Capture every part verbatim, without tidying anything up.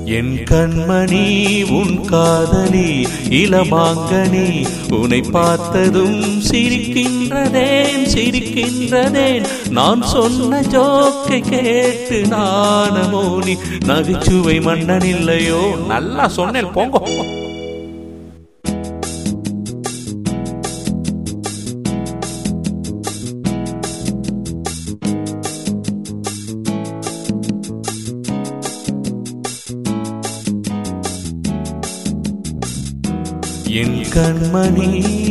என் கண்மணி உன் காதலி இளமாங்கனி உன்னை பார்த்ததும் சிரிக்கின்றதேன் சிரிக்கின்றதேன் நான் சொன்ன ஜோக்கை கேட்டு நானமோ நீ நகைச்சுவை மன்னன் இல்லையோ. நல்லா சொன்னேன் போங்க. என் கண்மணி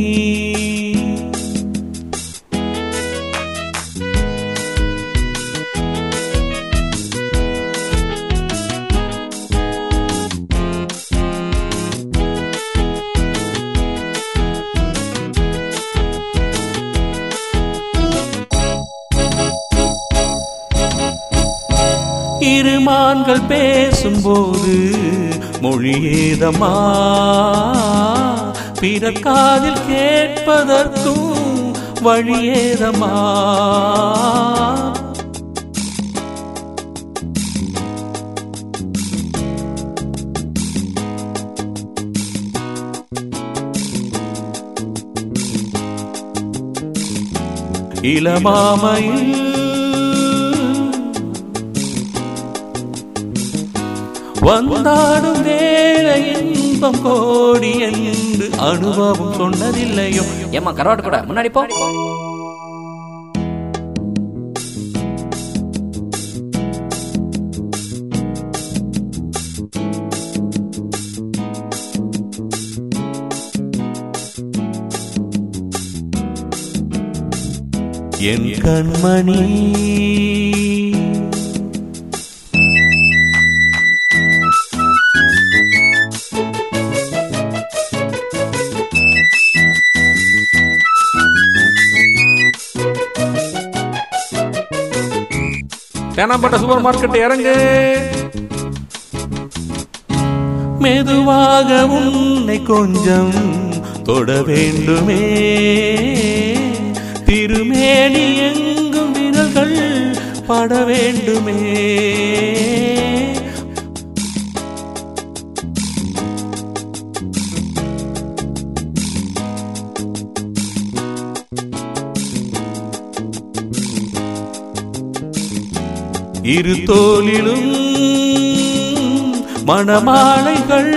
இருமான்கள் பேசும்போது மொழியேதமா பிறர் காதில் கேட்பதற்கும் வழியேதமா. இளமாமையில் வந்தாடும் வேலை இன்பம் கோடி என்று அனுபவம் சொன்னதில்லையோ. ஏமா கரவாட்டு கூட முன்னாடி போ. என் கண்மணி தேனாம்பேட்டை சூப்பர் மார்க்கெட் இறங்கு. மெதுவாக உன்னை கொஞ்சம் தொட வேண்டுமே திருமேனி எங்கும் விரல்கள் பட வேண்டுமே. இரு தோளிலும் மணமாலைகள்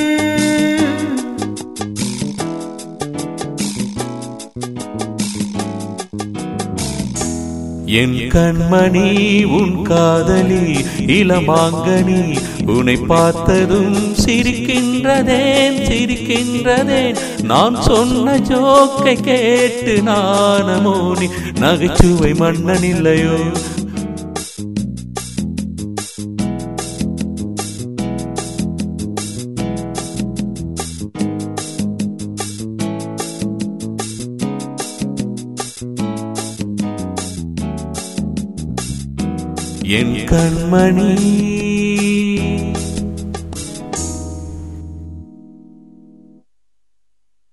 என் கண்மணி உன் காதலி இளமாங்கனி உன்னை பார்த்ததும் சிரிக்கின்றதேன் சிரிக்கின்றதேன் நான் சொன்ன ஜோக்கை கேட்டு நானமோ நீ நகைச்சுவை மன்னன் இல்லையோ. என் கண்மணி